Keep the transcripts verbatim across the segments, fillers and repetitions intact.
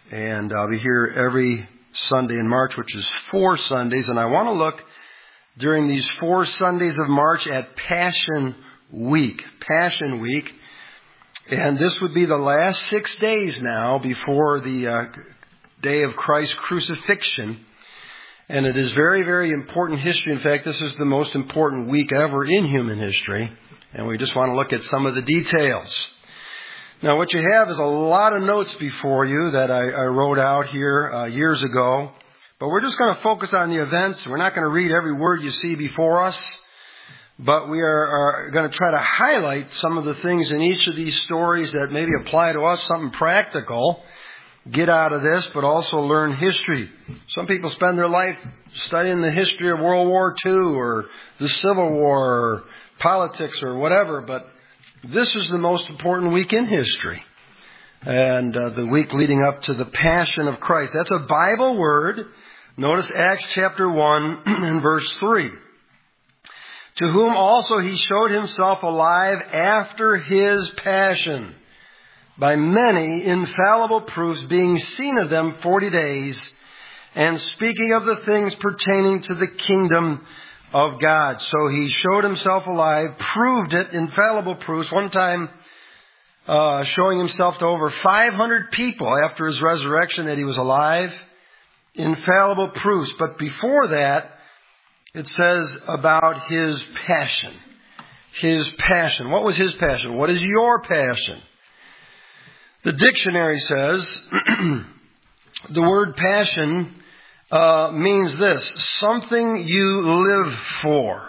And I'll be here every Sunday in March, which is four Sundays. And I want to look during these four Sundays of March at Passion Week. Passion Week. And this would be the last six days now before the uh, day of Christ's crucifixion. And it is very, very important history. In fact, this is the most important week ever in human history. And we just want to look at some of the details. Now, what you have is a lot of notes before you that I, I wrote out here uh, years ago. But we're just going to focus on the events. We're not going to read every word you see before us. But we are, are going to try to highlight some of the things in each of these stories that maybe apply to us, something practical. Get out of this, but also learn history. Some people spend their life studying the history of World War Two or the Civil War or politics or whatever. But this is the most important week in history. And uh, the week leading up to the Passion of Christ. That's a Bible word. Notice Acts chapter one and verse three. To whom also he showed himself alive after his passion, by many infallible proofs, being seen of them forty days, and speaking of the things pertaining to the kingdom of God. So he showed himself alive, proved it, infallible proofs. One time uh, showing himself to over five hundred people after his resurrection that he was alive. Infallible proofs. But before that, it says about his passion. His passion. What was his passion? What is your passion? The dictionary says the word passion uh, means this: something you live for.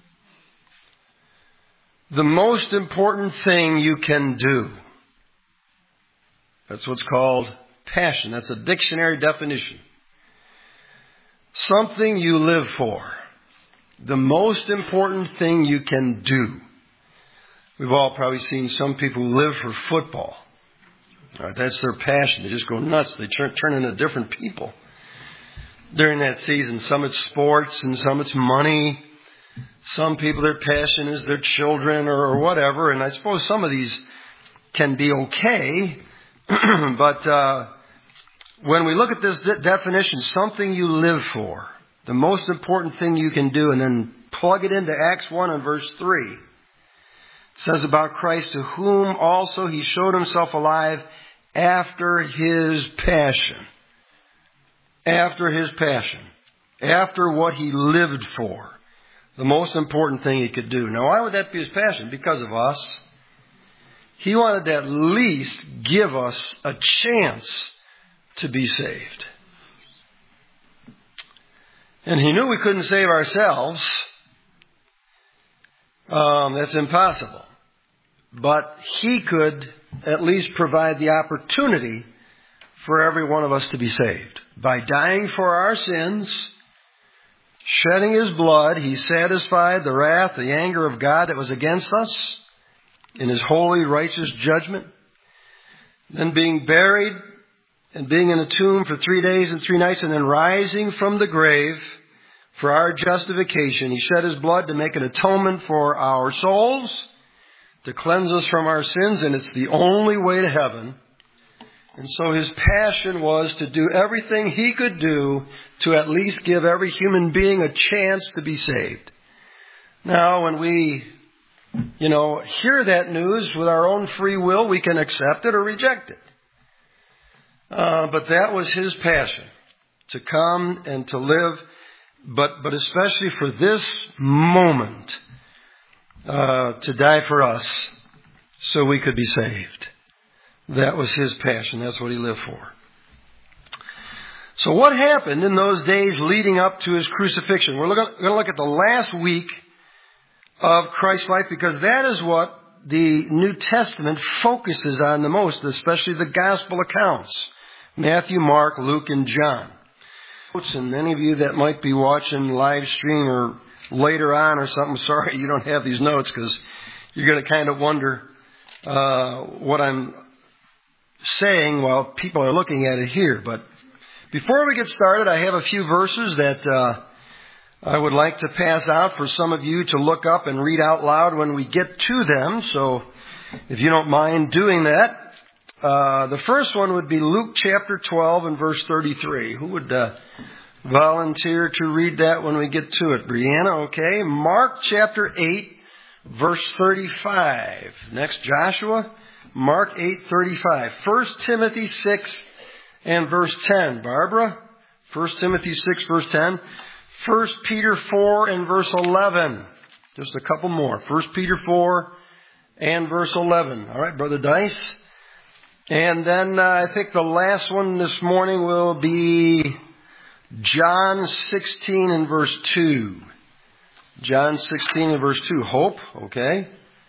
The most important thing you can do. That's what's called passion. That's a dictionary definition. Something you live for. The most important thing you can do. We've all probably seen some people who live for football. All right, that's their passion. They just go nuts. They turn, turn into different people during that season. Some it's sports and some it's money. Some people, their passion is their children or, or whatever. And I suppose some of these can be okay. but uh, when we look at this de- definition, something you live for. The most important thing you can do, and then plug it into Acts one and verse three. It says about Christ, to whom also he showed himself alive after his passion. After his passion. After what he lived for. The most important thing he could do. Now, why would that be his passion? Because of us. He wanted to at least give us a chance to be saved. And he knew we couldn't save ourselves. Um, that's impossible. But he could at least provide the opportunity for every one of us to be saved. By dying for our sins, shedding his blood, he satisfied the wrath, the anger of God that was against us in his holy, righteous judgment. Then being buried and being in a tomb for three days and three nights, and then rising from the grave for our justification. He shed his blood to make an atonement for our souls, to cleanse us from our sins, and it's the only way to heaven. And so his passion was to do everything he could do to at least give every human being a chance to be saved. Now, when we, you know, hear that news with our own free will, we can accept it or reject it. Uh, but that was his passion, to come and to live, but but especially for this moment, uh, to die for us so we could be saved. That was his passion. That's what he lived for. So what happened in those days leading up to his crucifixion? We're going to look at the last week of Christ's life, because that is what the New Testament focuses on the most, especially the gospel accounts. Matthew, Mark, Luke, and John. And any of you that might be watching live stream or later on or something, sorry you don't have these notes, because you're going to kind of wonder uh, what I'm saying while people are looking at it here. But before we get started, I have a few verses that uh, I would like to pass out for some of you to look up and read out loud when we get to them. So if you don't mind doing that, Uh, the first one would be Luke chapter twelve and verse thirty-three. Who would uh, volunteer to read that when we get to it? Brianna, okay. Mark chapter eight, verse thirty-five. Next, Joshua. Mark eight, thirty-five. First Timothy six and verse ten. Barbara. First Timothy six, verse ten. First Peter four and verse eleven. Just a couple more. First Peter four and verse eleven. All right, Brother Dice. And then uh, I think the last one this morning will be John sixteen and verse two. John sixteen and verse two. Hope, okay.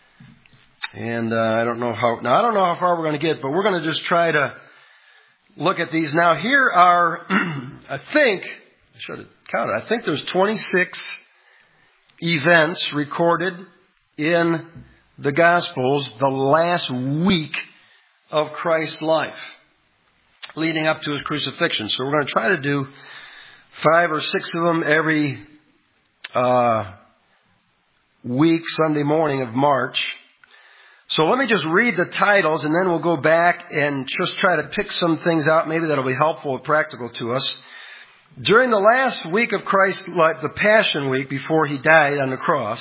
And uh, I don't know how, now I don't know how far we're going to get, but we're going to just try to look at these. Now here are, I think, I should have counted, I think there's twenty-six events recorded in the Gospels the last week of Christ's life, leading up to His crucifixion. So we're going to try to do five or six of them every uh, week, Sunday morning of March. So let me just read the titles, and then we'll go back and just try to pick some things out, maybe that'll be helpful or practical to us. During the last week of Christ's life, the Passion Week, before He died on the cross,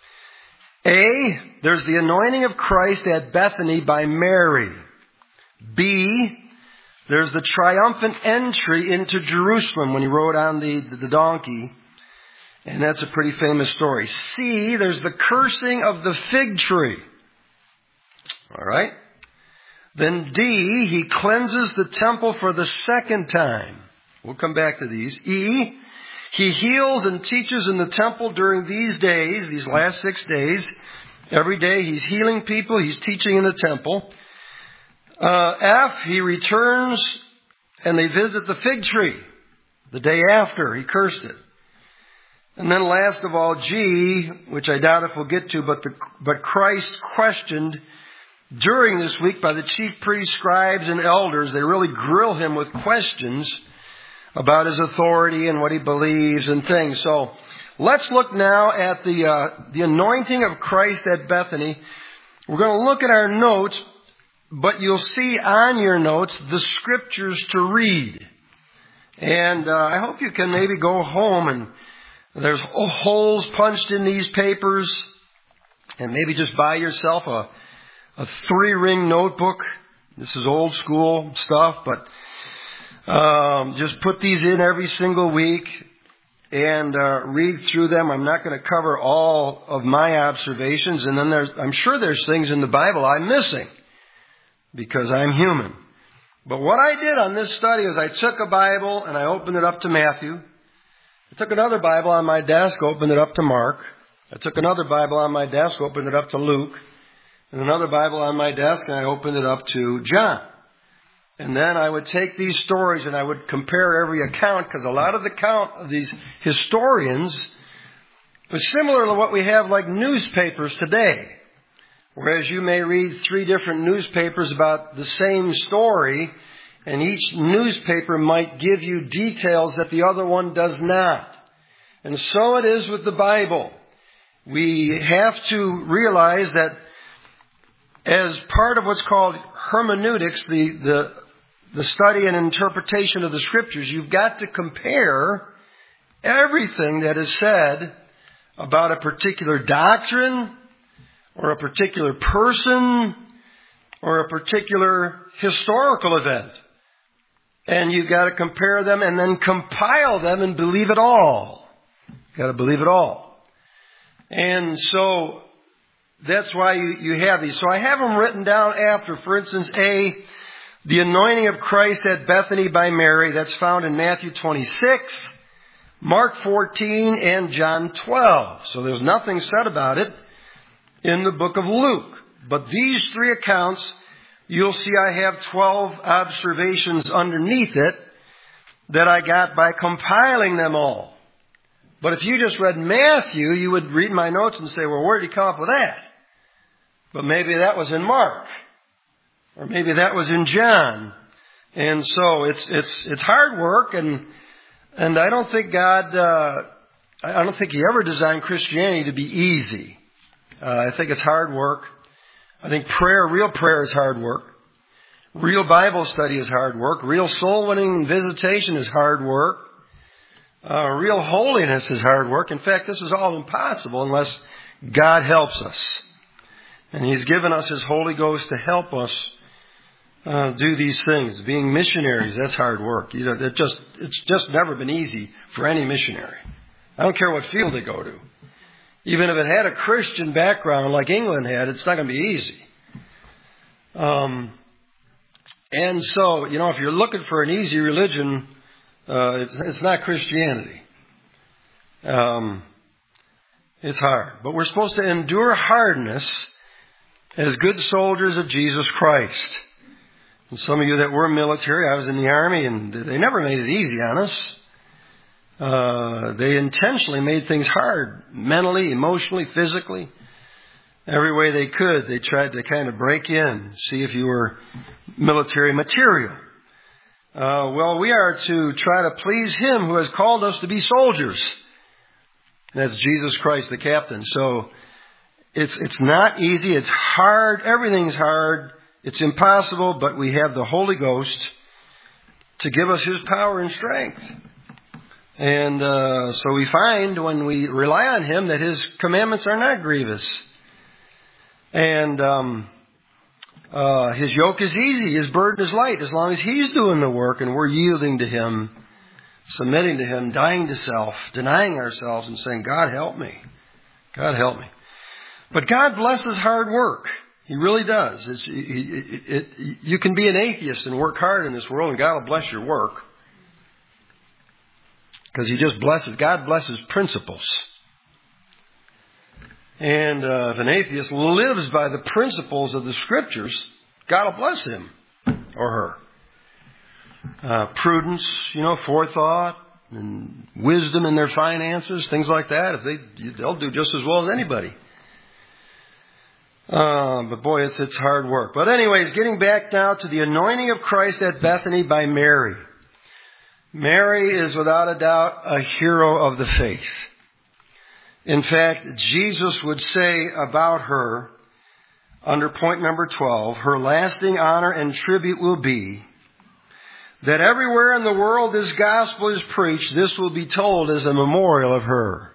A, there's the anointing of Christ at Bethany by Mary. B, there's the triumphant entry into Jerusalem when He rode on the, the donkey. And that's a pretty famous story. C, there's the cursing of the fig tree. All right. Then D, He cleanses the temple for the second time. We'll come back to these. E, He heals and teaches in the temple during these days, these last six days. Every day He's healing people. He's teaching in the temple. Uh, F, He returns and they visit the fig tree the day after He cursed it. And then last of all, G, which I doubt if we'll get to, but the, but Christ questioned during this week by the chief priests, scribes, and elders. They really grill Him with questions about His authority and what He believes and things. So let's look now at the uh, the anointing of Christ at Bethany. We're going to look at our notes, but you'll see on your notes the scriptures to read. And uh, I hope you can maybe go home and there's holes punched in these papers, and maybe just buy yourself a, a three-ring notebook. This is old school stuff, but Um, just put these in every single week and uh, read through them. I'm not going to cover all of my observations, and then there's, I'm sure there's things in the Bible I'm missing because I'm human. But what I did on this study is I took a Bible and I opened it up to Matthew. I took another Bible on my desk, opened it up to Mark. I took another Bible on my desk, opened it up to Luke, and another Bible on my desk, and I opened it up to John. And then I would take these stories and I would compare every account, because a lot of the count of these historians was similar to what we have like newspapers today. Whereas you may read three different newspapers about the same story, and each newspaper might give you details that the other one does not. And so it is with the Bible. We have to realize that as part of what's called hermeneutics, the, the, the study and interpretation of the Scriptures, you've got to compare everything that is said about a particular doctrine or a particular person or a particular historical event. And you've got to compare them and then compile them and believe it all. You've got to believe it all. And so that's why you, you have these. So I have them written down after. For instance, A, the anointing of Christ at Bethany by Mary. That's found in Matthew twenty-six, Mark fourteen, and John twelve. So there's nothing said about it in the book of Luke. But these three accounts, you'll see I have twelve observations underneath it that I got by compiling them all. But if you just read Matthew, you would read my notes and say, well, where did he come up with that? But maybe that was in Mark. Or maybe that was in John. And so it's it's it's hard work, and and I don't think God, uh, I don't think He ever designed Christianity to be easy. Uh, I think it's hard work. I think prayer, real prayer is hard work. Real Bible study is hard work. Real soul winning visitation is hard work. Uh, real holiness is hard work. In fact, this is all impossible unless God helps us. And He's given us His Holy Ghost to help us uh, do these things. Being missionaries, that's hard work. You know, it just it's just never been easy for any missionary. I don't care what field they go to. Even if it had a Christian background like England had, it's not going to be easy. Um, and so, you know, if you're looking for an easy religion, uh, it's, it's not Christianity. Um, it's hard. But we're supposed to endure hardness as good soldiers of Jesus Christ. And some of you that were military, I was in the Army, and they never made it easy on us. Uh, they intentionally made things hard, mentally, emotionally, physically. Every way they could, they tried to kind of break in, see if you were military material. Uh, well, we are to try to please Him who has called us to be soldiers. That's Jesus Christ, the captain. So it's it's not easy. It's hard. Everything's hard. It's impossible, but we have the Holy Ghost to give us His power and strength. And uh, so we find when we rely on Him that His commandments are not grievous. And um, uh, His yoke is easy, His burden is light, as long as He's doing the work and we're yielding to Him, submitting to Him, dying to self, denying ourselves and saying, God help me. God help me. But God blesses hard work. He really does. It's, it, it, it, you can be an atheist and work hard in this world and God will bless your work. Because He just blesses. God blesses principles. And uh, if an atheist lives by the principles of the Scriptures, God will bless him or her. Uh, prudence, you know, forethought, and wisdom in their finances, things like that. If they, they'll do just as well as anybody. Uh, but boy, it's it's hard work. But anyways, getting back now to the anointing of Christ at Bethany by Mary. Mary is without a doubt a hero of the faith. In fact, Jesus would say about her, under point number twelve, her lasting honor and tribute will be that everywhere in the world this gospel is preached, this will be told as a memorial of her.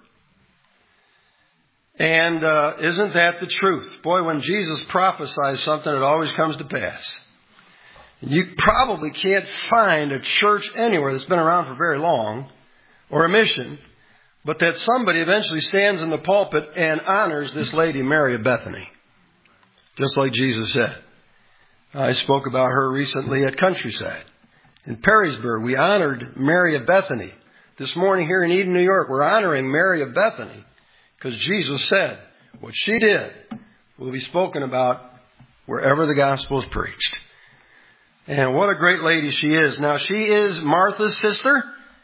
And uh, isn't that the truth? Boy, when Jesus prophesies something, it always comes to pass. You probably can't find a church anywhere that's been around for very long, or a mission, but that somebody eventually stands in the pulpit and honors this lady, Mary of Bethany. Just like Jesus said. I spoke about her recently at Countryside. In Perrysburg, we honored Mary of Bethany. This morning here in Eden, New York, we're honoring Mary of Bethany because Jesus said what she did will be spoken about wherever the gospel is preached. And what a great lady she is. Now, she is Martha's sister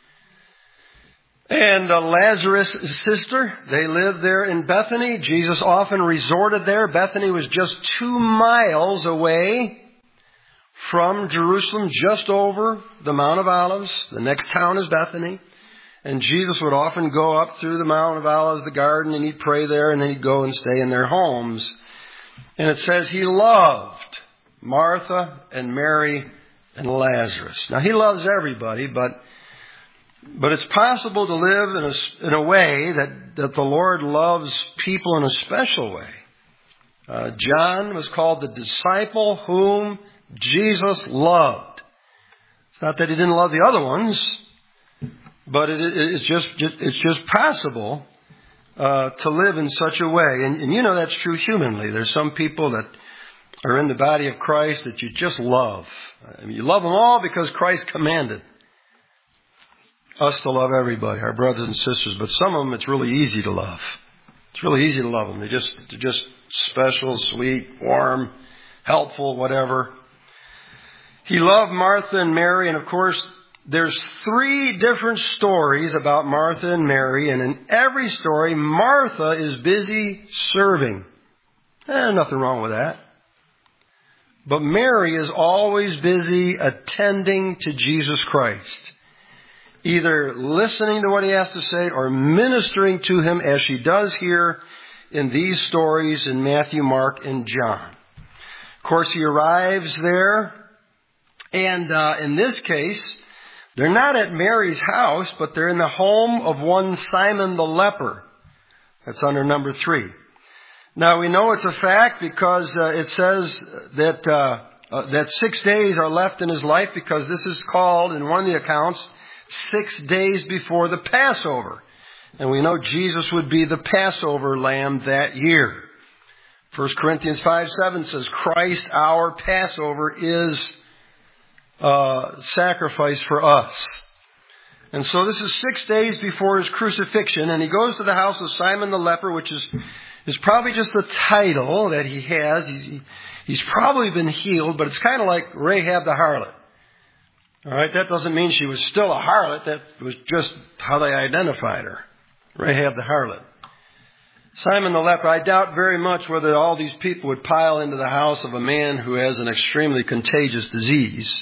and Lazarus' sister. They lived there in Bethany. Jesus often resorted there. Bethany was just two miles away from Jerusalem, just over the Mount of Olives. The next town is Bethany. And Jesus would often go up through the Mount of Olives, the garden, and he'd pray there, and then he'd go and stay in their homes. And it says he loved Martha and Mary and Lazarus. Now, he loves everybody, but but it's possible to live in a, in a way that, that the Lord loves people in a special way. Uh, John was called the disciple whom Jesus loved. It's not that he didn't love the other ones, but it, it, it's just it's just possible uh, to live in such a way. And, and you know that's true humanly. There's some people that are in the body of Christ that you just love. I mean, you love them all because Christ commanded us to love everybody, our brothers and sisters. But some of them, it's really easy to love. It's really easy to love them. They're just they're just special, sweet, warm, helpful, whatever. He loved Martha and Mary, and of course, there's three different stories about Martha and Mary, and in every story, Martha is busy serving. Eh, nothing wrong with that. But Mary is always busy attending to Jesus Christ, either listening to what he has to say or ministering to him as she does here in these stories in Matthew, Mark, and John. Of course, he arrives there And uh, in this case, they're not at Mary's house, but they're in the home of one Simon the leper. That's under number three. Now we know it's a fact because uh, it says that uh, uh, that six days are left in his life, because this is called, in one of the accounts, six days before the Passover. And we know Jesus would be the Passover lamb that year. First Corinthians five seven says, Christ our Passover is uh, sacrifice for us. And so this is six days before his crucifixion, and he goes to the house of Simon the leper, which is is probably just the title that he has. He, he's probably been healed, but it's kind of like Rahab the harlot. All right, that doesn't mean she was still a harlot. That was just how they identified her. Rahab the harlot. Simon the leper, I doubt very much whether all these people would pile into the house of a man who has an extremely contagious disease.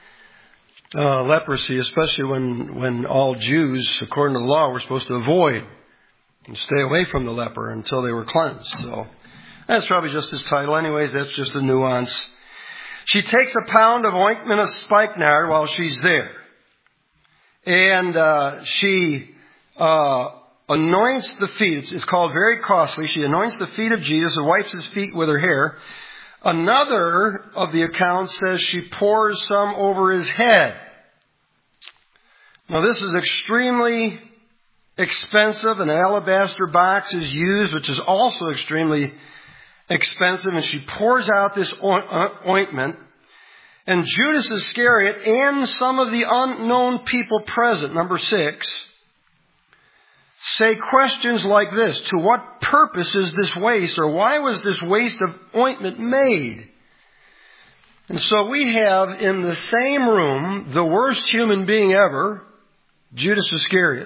Uh, leprosy, especially when, when all Jews, according to the law, were supposed to avoid and stay away from the leper until they were cleansed. So that's probably just his title. Anyways, that's just a nuance. She takes a pound of ointment of spikenard while she's there. And uh, she uh, anoints the feet. It's, it's called very costly. She anoints the feet of Jesus and wipes his feet with her hair. Another of the accounts says she pours some over his head. Now this is extremely expensive. An alabaster box is used, which is also extremely expensive. And she pours out this ointment. And Judas Iscariot and some of the unknown people present, number six, say questions like this: to what purpose is this waste? Or why was this waste of ointment made? And so we have in the same room the worst human being ever, Judas Iscariot,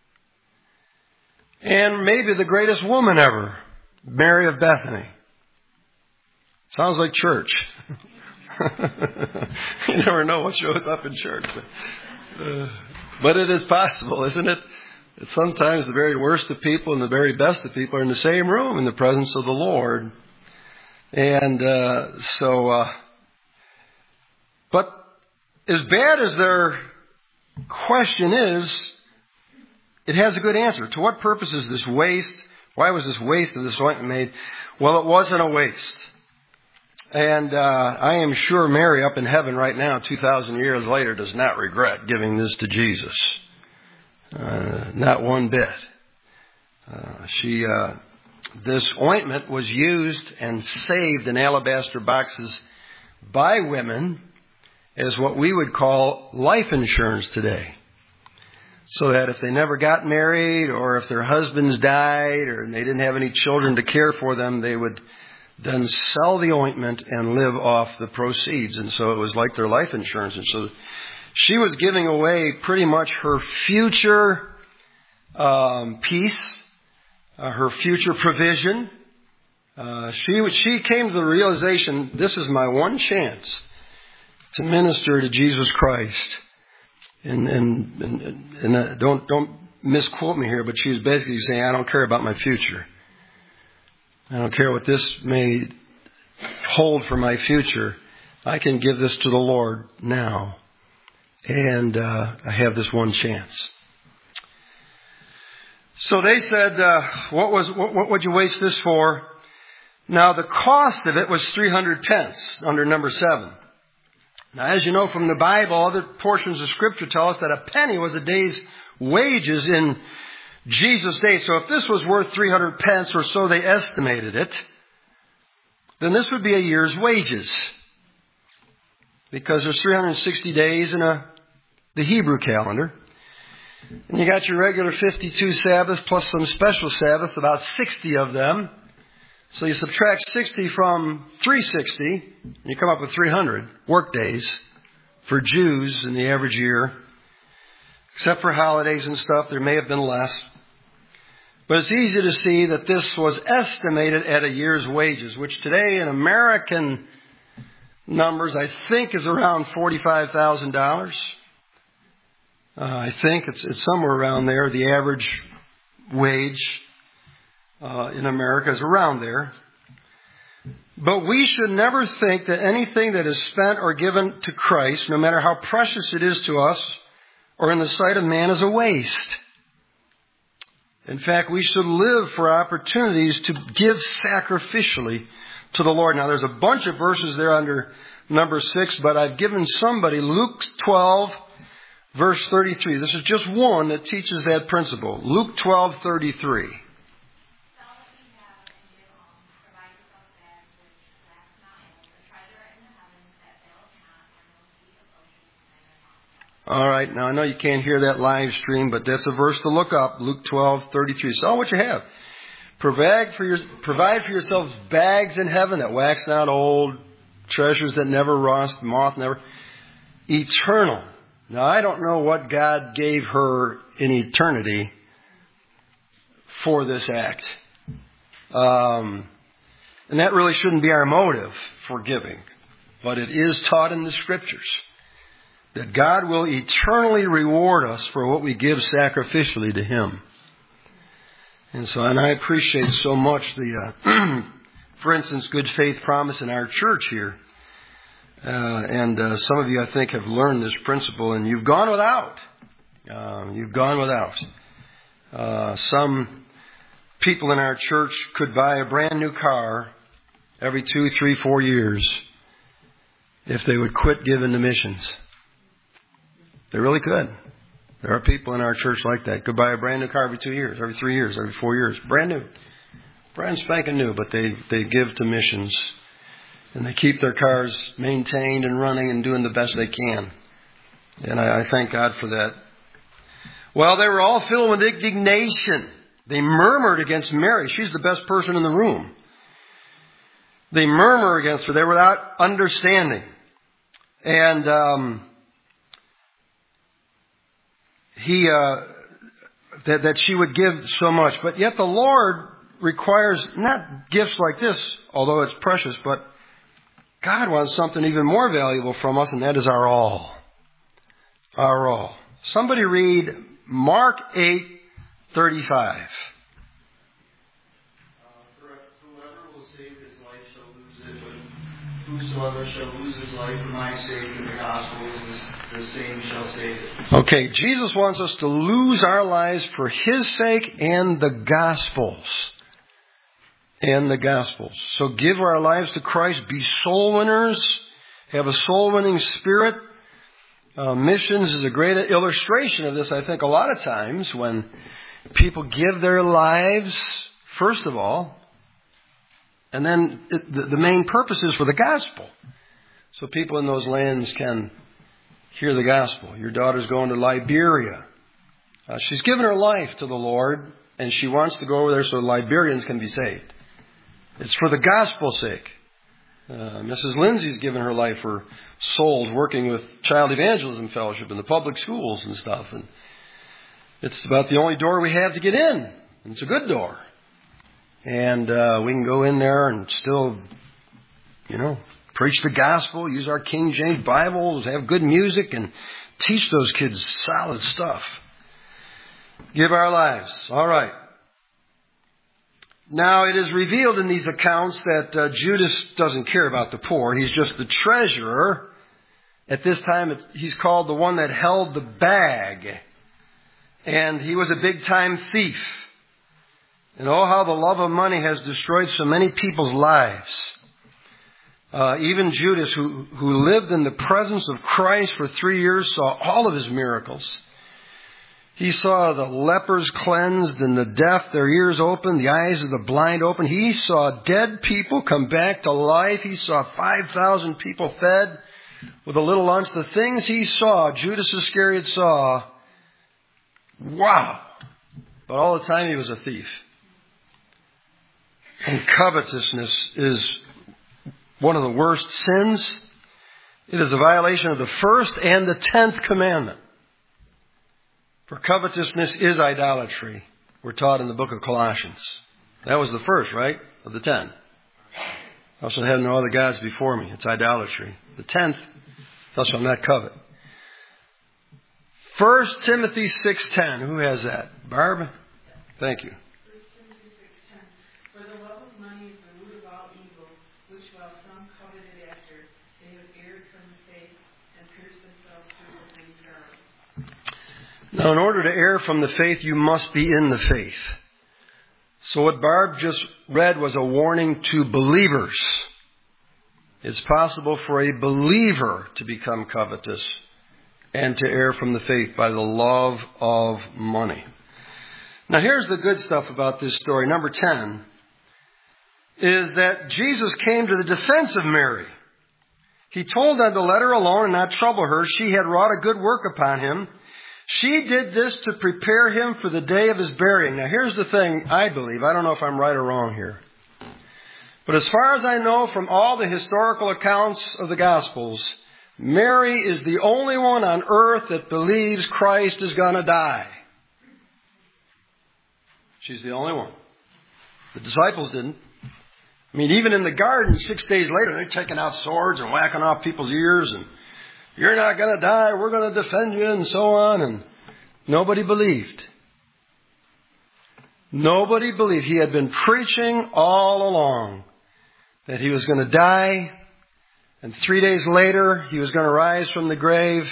and maybe the greatest woman ever, Mary of Bethany. Sounds like church. You never know what shows up in church. But, uh, but it is possible, isn't it? That sometimes the very worst of people and the very best of people are in the same room in the presence of the Lord. And uh, so, uh, but as bad as their question is, it has a good answer. To what purpose is this waste? Why was this waste of this ointment made? Well, it wasn't a waste. And uh, I am sure Mary up in heaven right now, two thousand years later, does not regret giving this to Jesus. Uh, not one bit. Uh, she, uh, this ointment was used and saved in alabaster boxes by women as what we would call life insurance today. So that if they never got married, or if their husbands died, or they didn't have any children to care for them, they would then sell the ointment and live off the proceeds. And so it was like their life insurance. And so she was giving away pretty much her future um, peace, uh, her future provision. Uh, she she came to the realization, this is my one chance to minister to Jesus Christ. And and and, and uh, don't don't misquote me here, but she was basically saying, I don't care about my future. I don't care what this may hold for my future. I can give this to the Lord now. And uh, I have this one chance. So they said, uh, what was what, what would you waste this for? Now the cost of it was three hundred pence under number seven. Now as you know from the Bible, other portions of Scripture tell us that a penny was a day's wages in Jesus' day. So if this was worth three hundred pence, or so they estimated it, then this would be a year's wages. Because there's three hundred sixty days in a, the Hebrew calendar. And you got your regular fifty-two Sabbaths plus some special Sabbaths, about sixty of them. So you subtract sixty from three hundred sixty, and you come up with three hundred work days for Jews in the average year. Except for holidays and stuff, there may have been less. But it's easy to see that this was estimated at a year's wages, which today in American numbers, I think, is around forty-five thousand dollars. Uh, I think it's, it's somewhere around there. The average wage uh, in America is around there. But we should never think that anything that is spent or given to Christ, no matter how precious it is to us or in the sight of man, is a waste. In fact, we should live for opportunities to give sacrificially to the Lord. Now, there's a bunch of verses there under number six, but I've given somebody Luke twelve, verse thirty-three. This is just one that teaches that principle. Luke twelve, thirty-three. All right, now I know you can't hear that live stream, but that's a verse to look up, Luke twelve, thirty-three. Sell what you have. Provide for, your, provide for yourselves bags in heaven that wax not old, treasures that never rust, moth never... Eternal. Now, I don't know what God gave her in eternity for this act. Um, and that really shouldn't be our motive for giving. But it is taught in the Scriptures that God will eternally reward us for what we give sacrificially to Him. And so, and I appreciate so much the, uh, for instance, good faith promise in our church here. Uh, and uh, some of you, I think, have learned this principle, and you've gone without. Uh, you've gone without. Uh, some people in our church could buy a brand new car every two, three, four years if they would quit giving to missions. They really could. There are people in our church like that. Could buy a brand new car every two years, every three years, every four years. Brand new. Brand spanking new, but they, they give to missions. And they keep their cars maintained and running and doing the best they can. And I, I thank God for that. Well, they were all filled with indignation. They murmured against Mary. She's the best person in the room. They murmur against her. They were without understanding. And um, he uh, that, that she would give so much. But yet the Lord requires not gifts like this, although it's precious, but God wants something even more valuable from us, and that is our all. Our all. Somebody read Mark eight thirty-five. Uh, whoever will save his life shall lose it, but whosoever shall lose his life for my sake and the gospel, the same shall save it. Okay, Jesus wants us to lose our lives for His sake and the gospel's. And the Gospels. So give our lives to Christ. Be soul winners. Have a soul winning spirit. Uh, missions is a great illustration of this, I think, a lot of times when people give their lives, first of all, and then it, the, the main purpose is for the gospel. So people in those lands can hear the gospel. Your daughter's going to Liberia. Uh, she's given her life to the Lord, and she wants to go over there so Liberians can be saved. It's for the gospel's sake. Uh, Missus Lindsay's given her life for souls, working with Child Evangelism Fellowship in the public schools and stuff. And it's about the only door we have to get in. And it's a good door. And uh, we can go in there and still, you know, preach the gospel, use our King James Bibles, have good music, and teach those kids solid stuff. Give our lives. All right. Now, it is revealed in these accounts that uh, Judas doesn't care about the poor. He's just the treasurer. At this time, it's, he's called the one that held the bag. And he was a big-time thief. And oh, how the love of money has destroyed so many people's lives. Uh, even Judas, who, who lived in the presence of Christ for three years, saw all of His miracles. He saw the lepers cleansed and the deaf, their ears opened, the eyes of the blind opened. He saw dead people come back to life. He saw five thousand people fed with a little lunch. The things he saw, Judas Iscariot saw, wow. But all the time he was a thief. And covetousness is one of the worst sins. It is a violation of the first and the tenth commandment. For covetousness is idolatry. We're taught in the book of Colossians. That was the first, right? Of the ten. Thou shalt have no other gods before me. It's idolatry. The tenth, thou shalt not covet. First Timothy six ten. Who has that? Barb? Thank you. First Timothy six ten. For the love of money is the root of all evil, which Now, in order to err from the faith, you must be in the faith. So what Barb just read was a warning to believers. It's possible for a believer to become covetous and to err from the faith by the love of money. Now, here's the good stuff about this story. Number ten is that Jesus came to the defense of Mary. He told them to let her alone and not trouble her. She had wrought a good work upon him. She did this to prepare him for the day of his burying. Now, here's the thing I believe. I don't know if I'm right or wrong here. But as far as I know from all the historical accounts of the Gospels, Mary is the only one on earth that believes Christ is going to die. She's the only one. The disciples didn't. I mean, even in the garden, six days later, they're taking out swords and whacking off people's ears and, you're not going to die, we're going to defend you, and so on. And nobody believed. Nobody believed. He had been preaching all along that he was going to die, and three days later, he was going to rise from the grave.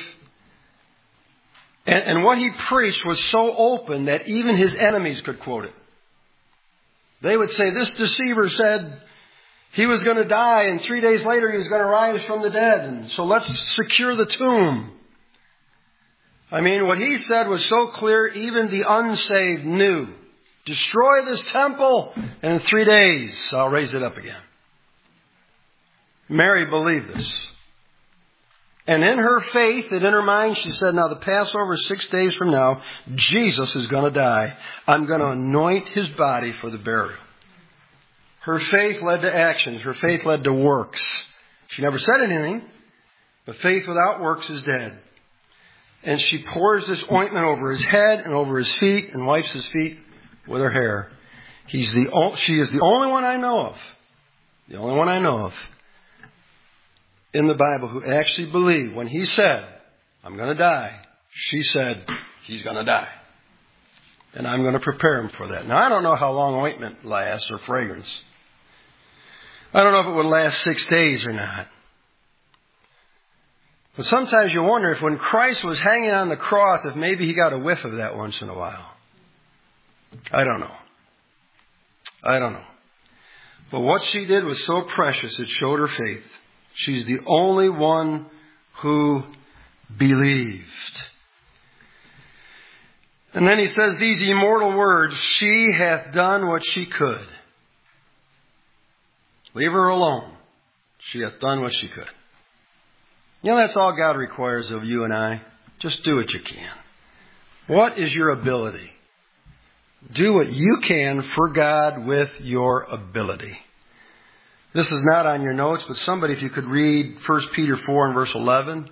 And, and what he preached was so open that even his enemies could quote it. They would say, this deceiver said he was going to die, and three days later he was going to rise from the dead. And so let's secure the tomb. I mean, what he said was so clear, even the unsaved knew. Destroy this temple, and in three days I'll raise it up again. Mary believed this. And in her faith and in her mind, she said, now the Passover is six days from now. Jesus is going to die. I'm going to anoint his body for the burial. Her faith led to actions. Her faith led to works. She never said anything, but faith without works is dead. And she pours this ointment over his head and over his feet and wipes his feet with her hair. He's the, she is the only one I know of, the only one I know of in the Bible who actually believed when he said, I'm going to die, she said, he's going to die. And I'm going to prepare him for that. Now, I don't know how long ointment lasts or fragrance. I don't know if it would last six days or not. But sometimes you wonder if when Christ was hanging on the cross, if maybe he got a whiff of that once in a while. I don't know. I don't know. But what she did was so precious, it showed her faith. She's the only one who believed. And then he says these immortal words, she hath done what she could. Leave her alone. She hath done what she could. You know, that's all God requires of you and I. Just do what you can. What is your ability? Do what you can for God with your ability. This is not on your notes, but somebody, if you could read First Peter four and verse eleven.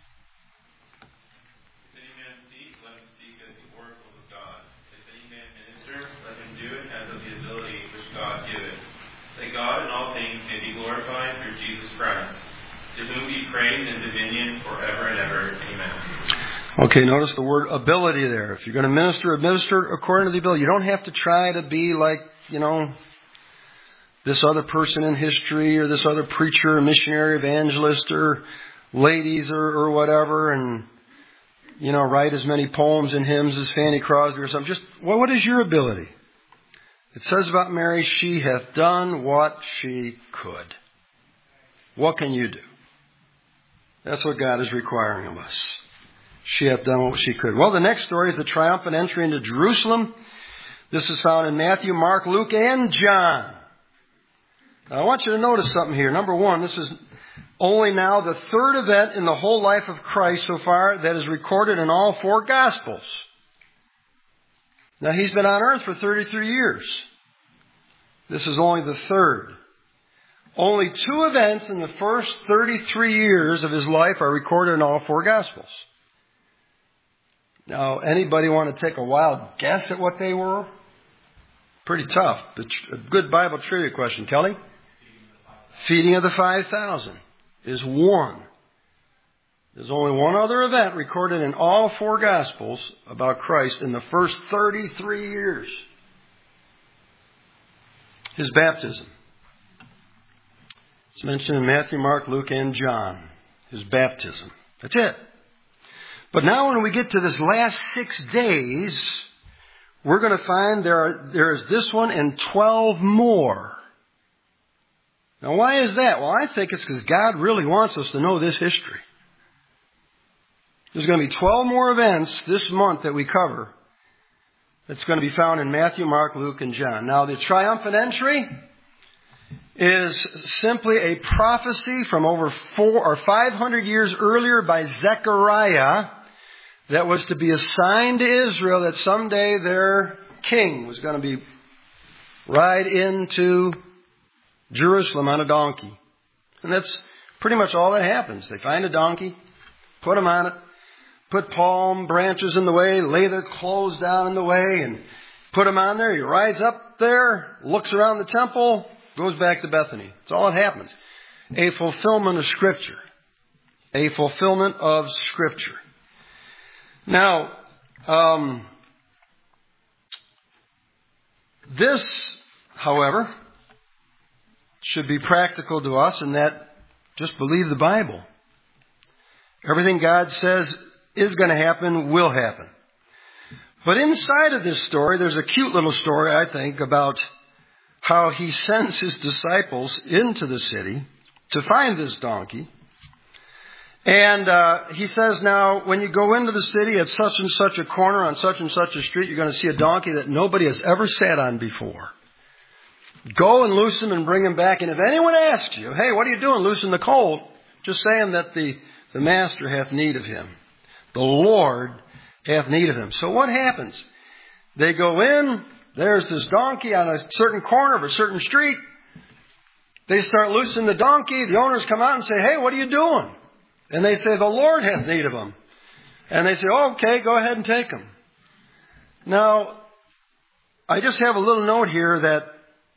God in all things may be glorified through Jesus Christ, to whom be praise and dominion forever and ever. Amen. Okay, notice the word ability there. If you're going to minister, minister according to the ability. You don't have to try to be like, you know, this other person in history or this other preacher, missionary, evangelist, or ladies or, or whatever, and, you know, write as many poems and hymns as Fanny Crosby or something. Just, well, what is your ability? It says about Mary, she hath done what she could. What can you do? That's what God is requiring of us. She hath done what she could. Well, the next story is the triumphant entry into Jerusalem. This is found in Matthew, Mark, Luke, and John. Now, I want you to notice something here. Number one, this is only now the third event in the whole life of Christ so far that is recorded in all four Gospels. Now, he's been on earth for thirty-three years. This is only the third. Only two events in the first thirty-three years of his life are recorded in all four Gospels. Now, anybody want to take a wild guess at what they were? Pretty tough. But a good Bible trivia question. Kelly? Feeding of the five thousand is one. There's only one other event recorded in all four Gospels about Christ in the first thirty-three years. His baptism. It's mentioned in Matthew, Mark, Luke, and John. His baptism. That's it. But now when we get to this last six days, we're going to find there are, there is this one and twelve more. Now why is that? Well, I think it's because God really wants us to know this history. There's going to be twelve more events this month that we cover. That's going to be found in Matthew, Mark, Luke, and John. Now the triumphant entry is simply a prophecy from over four or five hundred years earlier by Zechariah that was to be a sign to Israel that someday their king was going to be ride into Jerusalem on a donkey. And that's pretty much all that happens. They find a donkey, put him on it, put palm branches in the way, lay their clothes down in the way, and put him on there. He rides up there, looks around the temple, goes back to Bethany. That's all that happens. A fulfillment of Scripture. A fulfillment of Scripture. Now, um, this, however, should be practical to us in that just believe the Bible. Everything God says is going to happen, will happen. But inside of this story, there's a cute little story, I think, about how he sends his disciples into the city to find this donkey. And uh, he says, now, when you go into the city at such and such a corner on such and such a street, you're going to see a donkey that nobody has ever sat on before. Go and loose him and bring him back. And if anyone asks you, hey, what are you doing loosing the colt? Just say him that the, the master hath need of him. The Lord hath need of him. So what happens? They go in. There's this donkey on a certain corner of a certain street. They start loosing the donkey. The owners come out and say, hey, what are you doing? And they say, the Lord hath need of him. And they say, oh, okay, go ahead and take him. Now, I just have a little note here that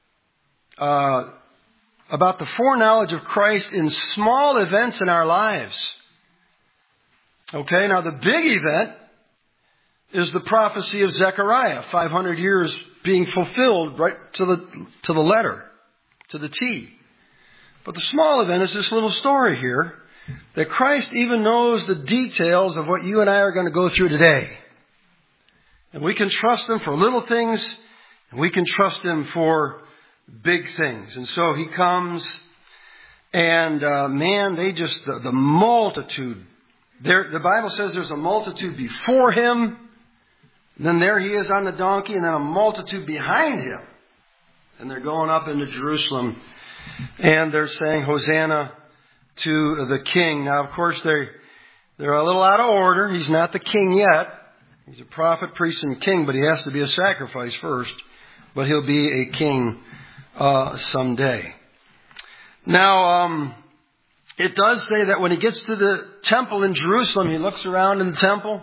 uh, about the foreknowledge of Christ in small events in our lives. Okay, now the big event is the prophecy of Zechariah, five hundred years being fulfilled right to the to the letter, to the T. But the small event is this little story here, that Christ even knows the details of what you and I are going to go through today. And we can trust Him for little things, and we can trust Him for big things. And so He comes, and uh, man, they just, the, the multitude, there, the Bible says there's a multitude before Him, and then there He is on the donkey, and then a multitude behind Him. And they're going up into Jerusalem, and they're saying, Hosanna to the King. Now, of course, they're, they're a little out of order. He's not the King yet. He's a prophet, priest, and king, but he has to be a sacrifice first. But he'll be a king uh, someday. Now, um, it does say that when he gets to the temple in Jerusalem, he looks around in the temple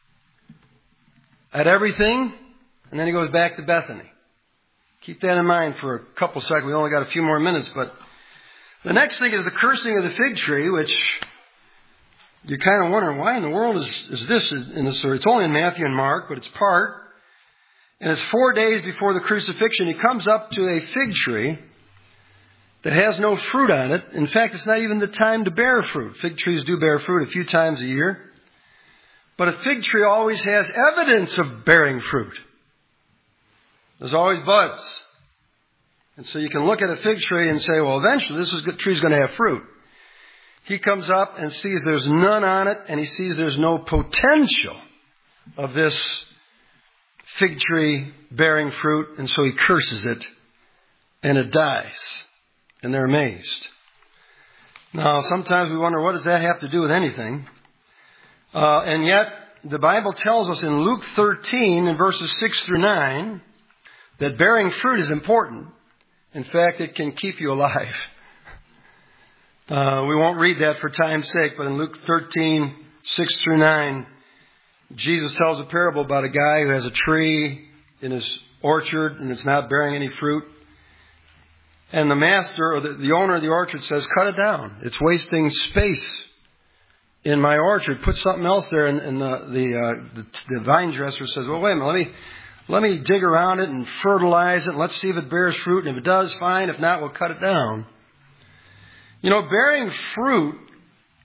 at everything, and then he goes back to Bethany. Keep that in mind for a couple seconds. We only got a few more minutes, but the next thing is the cursing of the fig tree, which you're kind of wondering, why in the world is, is this in the story? It's only in Matthew and Mark, but it's part. And it's four days before the crucifixion. He comes up to a fig tree that has no fruit on it. In fact, it's not even the time to bear fruit. Fig trees do bear fruit a few times a year. But a fig tree always has evidence of bearing fruit. There's always buds. And so you can look at a fig tree and say, well, eventually this tree is going to have fruit. He comes up and sees there's none on it, and he sees there's no potential of this fig tree bearing fruit, and so he curses it, and it dies. And they're amazed. Now, sometimes we wonder, what does that have to do with anything? Uh, and yet, the Bible tells us in Luke thirteen, in verses six through nine, that bearing fruit is important. In fact, it can keep you alive. Uh, we won't read that for time's sake, but in Luke thirteen, six through nine, Jesus tells a parable about a guy who has a tree in his orchard and it's not bearing any fruit. And the master or the, the owner of the orchard says, cut it down. It's wasting space in my orchard. Put something else there. And, and the, the, uh, the, the vine dresser says, well, wait a minute, let me, let me dig around it and fertilize it. And let's see if it bears fruit. And if it does, fine. If not, we'll cut it down. You know, bearing fruit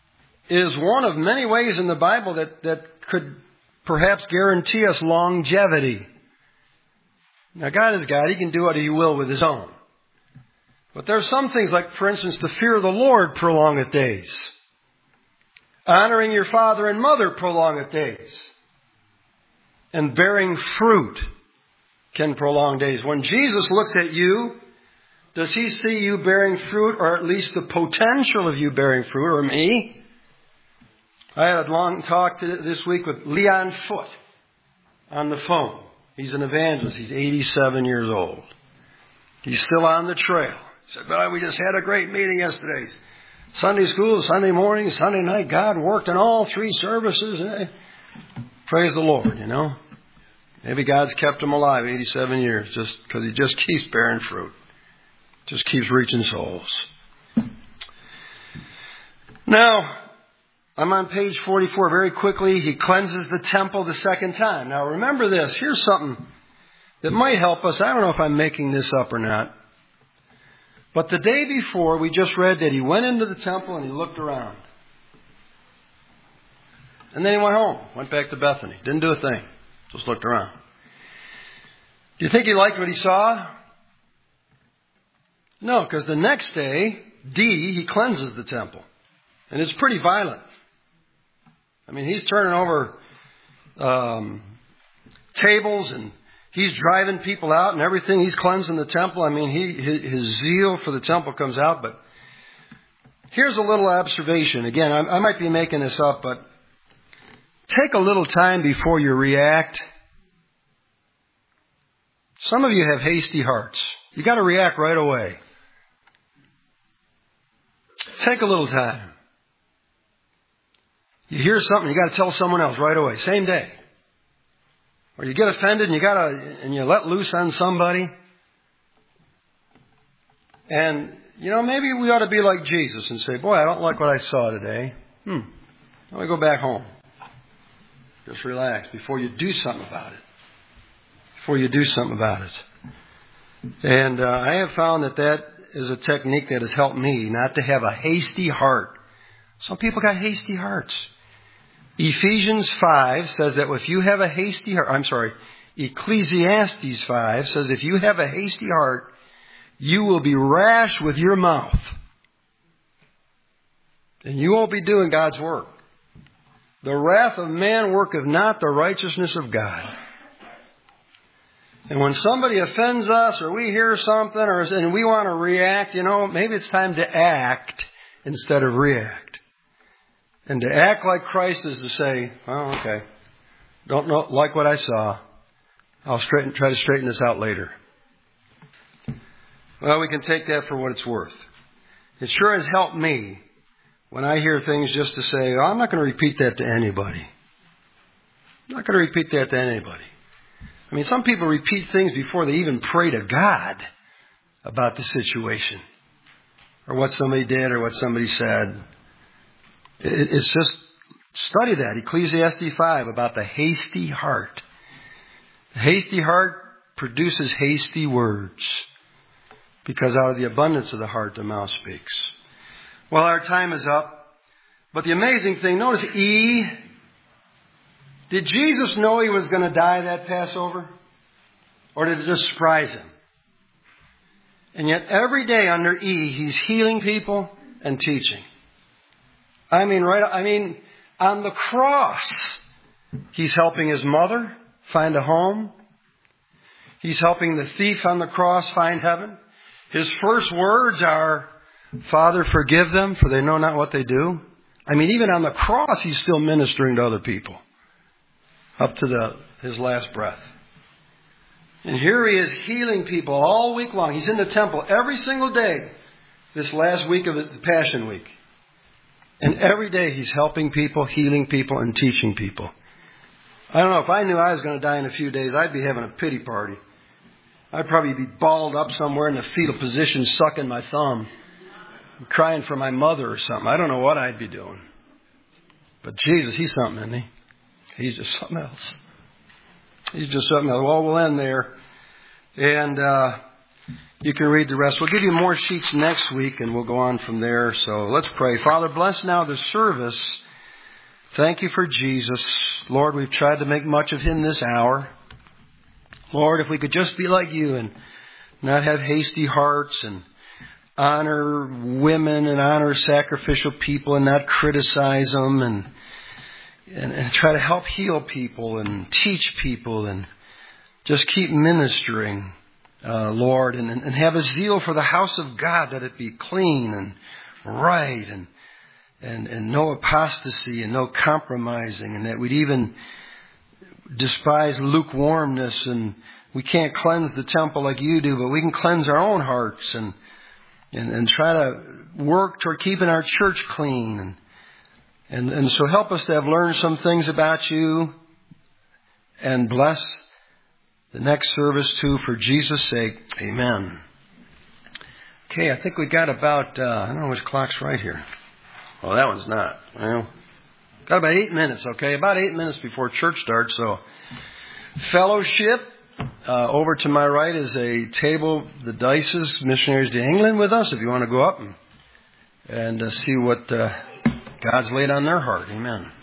is one of many ways in the Bible that, that could perhaps guarantee us longevity. Now, God is God. He can do what He will with His own. But there are some things like, for instance, the fear of the Lord prolongeth days. Honoring your father and mother prolongeth days. And bearing fruit can prolong days. When Jesus looks at you, does He see you bearing fruit, or at least the potential of you bearing fruit, or me? I had a long talk this week with Leon Foote on the phone. He's an evangelist. He's eighty-seven years old. He's still on the trail. He said, well, we just had a great meeting yesterday. Sunday school, Sunday morning, Sunday night. God worked in all three services. Praise the Lord, you know. Maybe God's kept him alive eighty-seven years just because He just keeps bearing fruit. Just keeps reaching souls. Now, I'm on page forty-four. Very quickly, He cleanses the temple the second time. Now, remember this. Here's something that might help us. I don't know if I'm making this up or not. But the day before, we just read that He went into the temple and He looked around. And then He went home. Went back to Bethany. Didn't do a thing. Just looked around. Do you think He liked what He saw? No, because the next day, D, He cleanses the temple. And it's pretty violent. I mean, He's turning over um, tables, and He's driving people out and everything. He's cleansing the temple. I mean, he his, his zeal for the temple comes out. But here's a little observation. Again, I, I might be making this up, but take a little time before you react. Some of you have hasty hearts. You got to react right away. Take a little time. You hear something, you got to tell someone else right away, same day. Or you get offended and you got to and you let loose on somebody. And you know, maybe we ought to be like Jesus and say, "Boy, I don't like what I saw today. Hmm. Let me go back home. Just relax before you do something about it. Before you do something about it." And uh, I have found that that is a technique that has helped me not to have a hasty heart. Some people got hasty hearts. Ephesians five says that if you have a hasty heart, I'm sorry, Ecclesiastes five says if you have a hasty heart, you will be rash with your mouth. And you won't be doing God's work. The wrath of man worketh not the righteousness of God. And when somebody offends us or we hear something or and we want to react, you know, maybe it's time to act instead of react. And to act like Christ is to say, "Oh, okay, don't know, like what I saw. I'll straighten, try to straighten this out later." Well, we can take that for what it's worth. It sure has helped me when I hear things just to say, oh, I'm not going to repeat that to anybody. I'm not going to repeat that to anybody. I mean, some people repeat things before they even pray to God about the situation or what somebody did or what somebody said. It's just, study that, Ecclesiastes five, about the hasty heart. The hasty heart produces hasty words, because out of the abundance of the heart the mouth speaks. Well, our time is up. But the amazing thing, notice E. Did Jesus know He was going to die that Passover? Or did it just surprise Him? And yet every day under E, He's healing people and teaching. I mean, right, I mean, on the cross, He's helping His mother find a home. He's helping the thief on the cross find heaven. His first words are, "Father, forgive them, for they know not what they do." I mean, even on the cross, He's still ministering to other people up to the His last breath. And here He is healing people all week long. He's in the temple every single day this last week of the Passion Week. And every day He's helping people, healing people, and teaching people. I don't know, if I knew I was going to die in a few days, I'd be having a pity party. I'd probably be balled up somewhere in the fetal position, sucking my thumb, crying for my mother or something. I don't know what I'd be doing. But Jesus, He's something, isn't He? He's just something else. He's just something else. Well, we'll end there. And, uh, You can read the rest. We'll give you more sheets next week, and we'll go on from there. So let's pray. Father, bless now the service. Thank you for Jesus. Lord, we've tried to make much of Him this hour. Lord, if we could just be like You and not have hasty hearts and honor women and honor sacrificial people and not criticize them and, and, and try to help heal people and teach people and just keep ministering. Uh, Lord, and, and have a zeal for the house of God, that it be clean and right and, and, and no apostasy and no compromising, and that we'd even despise lukewarmness, and we can't cleanse the temple like You do, but we can cleanse our own hearts and, and, and try to work toward keeping our church clean. And, and, and so help us to have learned some things about You, and bless the next service too, for Jesus' sake. Amen. Okay, I think we got about, uh, I don't know which clock's right here. Oh, that one's not. Well, got about eight minutes, okay? About eight minutes before church starts. So, fellowship. Uh, over to my right is a table, the Dices, missionaries to England, with us, if you want to go up and, and uh, see what uh, God's laid on their heart. Amen.